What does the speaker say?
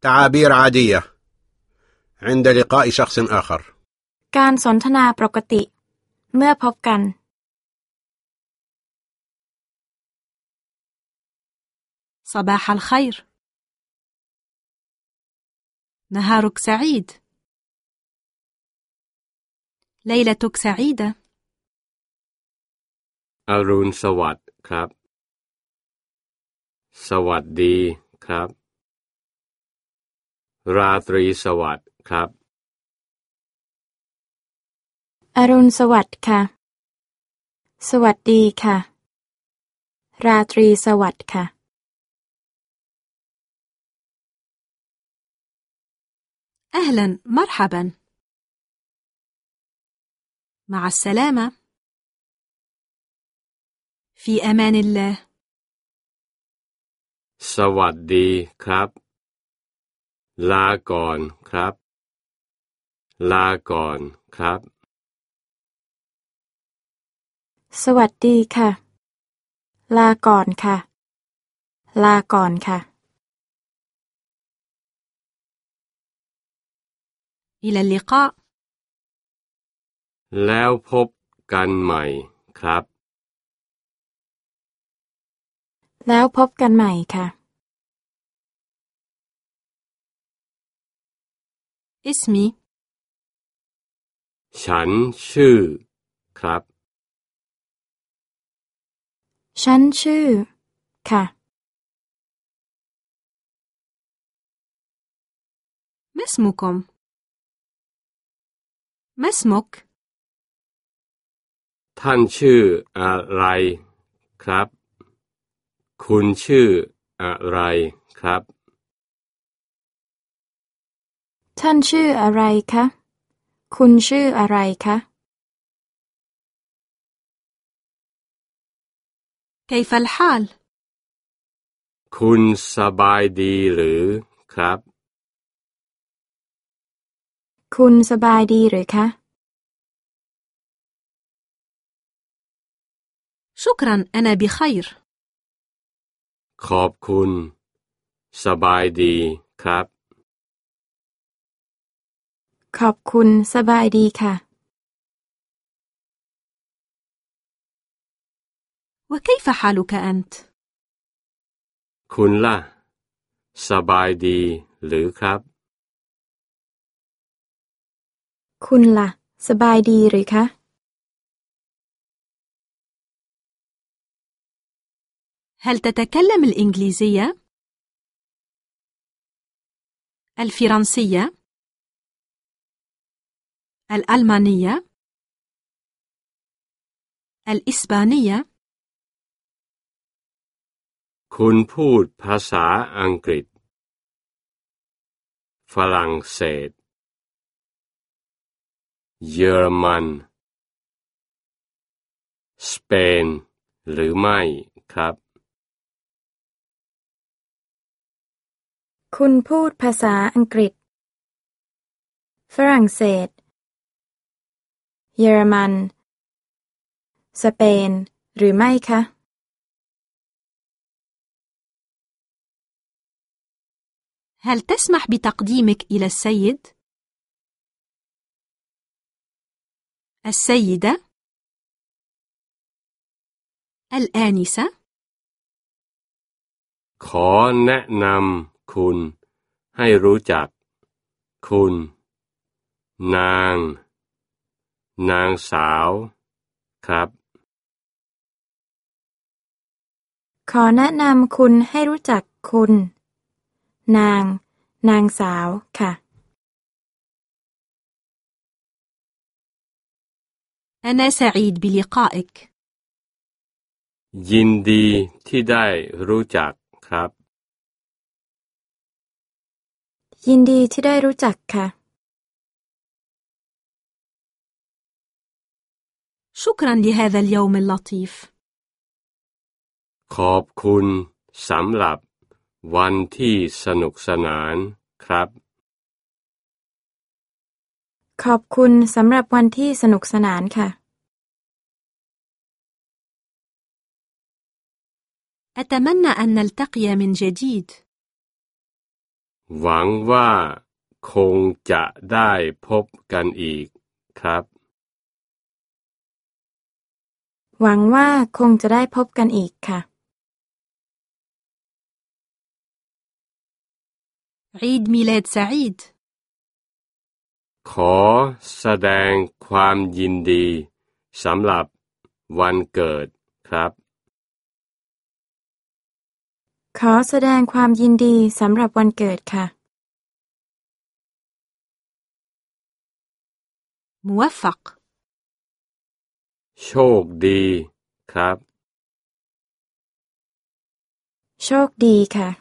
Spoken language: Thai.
تعابير عادية عند لقاء شخص آخر การสนทนาปกติเมื่อพบกัน صباح الخير نهارك سعيد ليلتك سعيدة อรุณสวัสดิ์ครับสวัสดีครับราตรีสวัสดิ์ครับอรุณสวัสดิ์ค่ะสวัสดีค่ะราตรีสวัสดิ์ค่ะ أهلا مرحبا مع السلامة في أمان الله สวัสดีครับลาก่อนครับลาก่อนครับสวัสดีค่ะลาก่อนค่ะลาก่อนค่ะ إلى اللقاء แล้วพบกันใหม่ครับแล้วพบกันใหม่ค่ะ اسمي ฉันชื่อครับฉันชื่อค่ะ ما اسمكم ما اسمك ท่านชื่ออะไรครับคุณชื่ออะไรครับท่านชื่ออะไรคะคุณชื่ออะไรคะ كيف الحال คุณสบายดีหรือครับคุณสบายดีหรือคะ شكرا أنا بخير ขอบคุณสบายดีครับขอบคุณสบายดีค่ะ وكيف حالك أنت คุณล่ะสบายดีหรือครับคุณล่ะสบายดีหรือคะ هل تتكلم الإنجليزية الفرنسية الألمانية الإسبانية คุณพูดภาษาอังกฤษฝรั่งเศสเยอรมันสเปนหรือไม่ครับคุณพูดภาษาอังกฤษฝรั่งเศสเยอรมันสเปนหรือไม่คะ هل تسمح بتقديمك إلى السيد السيدة الآنسة ขอแนะนำคุณให้รู้จักคุณนางสาวครับขอแนะนำคุณให้รู้จักคุณนางสาวค่ะ أنا سعيد بلقائك ยินดีที่ได้รู้จักครับยินดีที่ได้รู้จักค่ะ شكرا لهذا اليوم اللطيف ขอบคุณสำหรับวันที่สนุกสนานครับขอบคุณสำหรับวันที่สนุกสนานค่ะ أتمنى أن نلتقي من جديد หวังว่าคงจะได้พบกันอีกครับหวังว่าคงจะได้พบกันอีกค่ะ عيد ميلاد سعيد ขอแสดงความยินดีสำหรับวันเกิดครับขอแสดงความยินดีสำหรับวันเกิดค่ะ موفق โชคดีครับโชคดีค่ะ